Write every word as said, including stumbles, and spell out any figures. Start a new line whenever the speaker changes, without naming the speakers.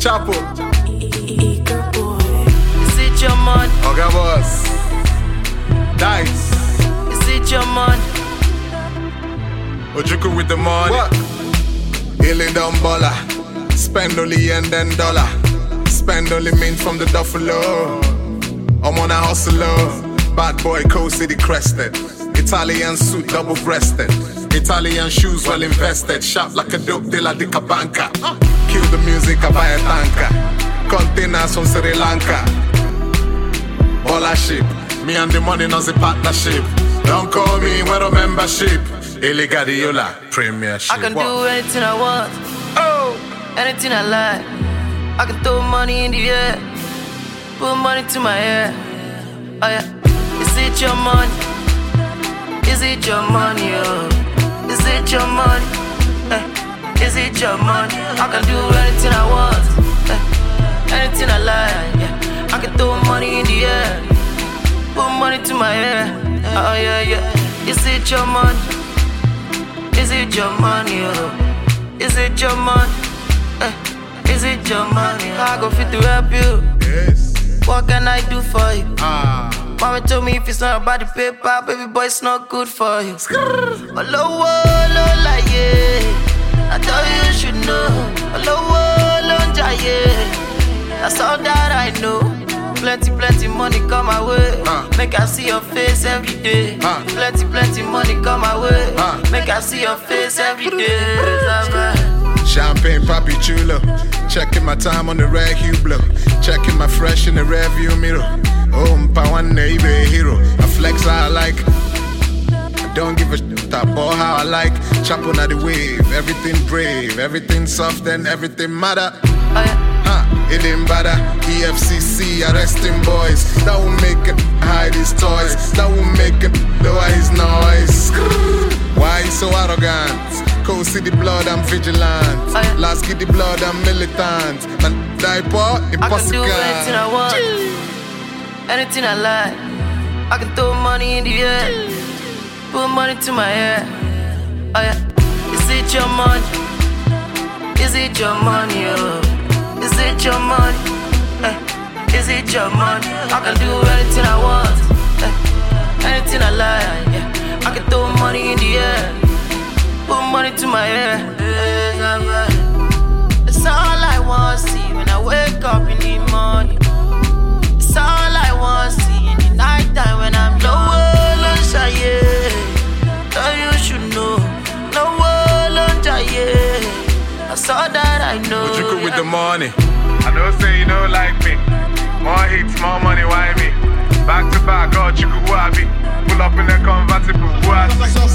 Chapo.
Is it your money?
Okay, boss. Dice.
Is it your money?
Ojuku with the money. What? Healing down baller. Spend only and then dollar. Spend only mean from the duffalo. I'm on a hustler. Bad boy, coast city crested. Italian suit, double breasted. Italian shoes, well invested. Shop like a dope dealer, dick a banker. Kill the music, I buy a tanker. Containers from Sri Lanka. Baller ship. Me and the money, not the partnership. Don't call me when a membership. Illegadiola, premiership.
I can do anything I want. Oh, anything I like. I can throw money in the air. Put money to my hair. Oh yeah. Is it your money? Is it your money, oh? Is it your money? Eh. Is it your money? I can do anything I want. Eh. Anything I like, yeah. I can throw money in the air. Put money to my hair. Oh yeah, yeah. Is it your money? Is it your money, oh? Is it your money? Eh. Is it your money? I go fit to help you.
Yes.
What can I do for you?
Ah.
Mama told me if it's not about the paper, baby boy, it's not good for you. Hello, hello, like yeah. I thought you should know. Hello, hello, yeah. That's all that I know. Plenty, plenty money come my way. Uh. Make I see your face every day. Uh. Plenty, plenty money come my way. Uh. Make I see your face every day.
Champagne Papi Chulo. Checking my time on the red Hublot. Checking my fresh in the rear view mirror. Oh, mpa one neighbor hero. I flex how I like. I don't give a shit. I ball how I like. Chop on the wave. Everything brave. Everything soft and everything matter.
Oh, yeah.
Huh, it didn't bother. E F C C arresting boys. That will make it hide his toys. That will make it lower his noise. Why he so arrogant? Cold City blood, I'm vigilant. Oh, yeah. Last Kitty blood, I'm militant. And die poor, impossible.
I can do anything I want. Jeez. Anything I like. I can throw money in the air. Put money to my hair. Oh yeah. Is it your money? Is it your money, oh? Is it your money? Eh. Is it your money? I can do anything I want. Eh. Anything I like, yeah. I can throw money in the air. Put money to my hair. It's all I want to see when I wake up in the morning. It's all I want to see in the night time when I'm low. Yeah. So you should know. No yeah. That's all that I know.
What you cook with the money? I know say you don't like me. More hits, more money, why me? Back to back, oh, you could wabi. Pull up in a convertible, what?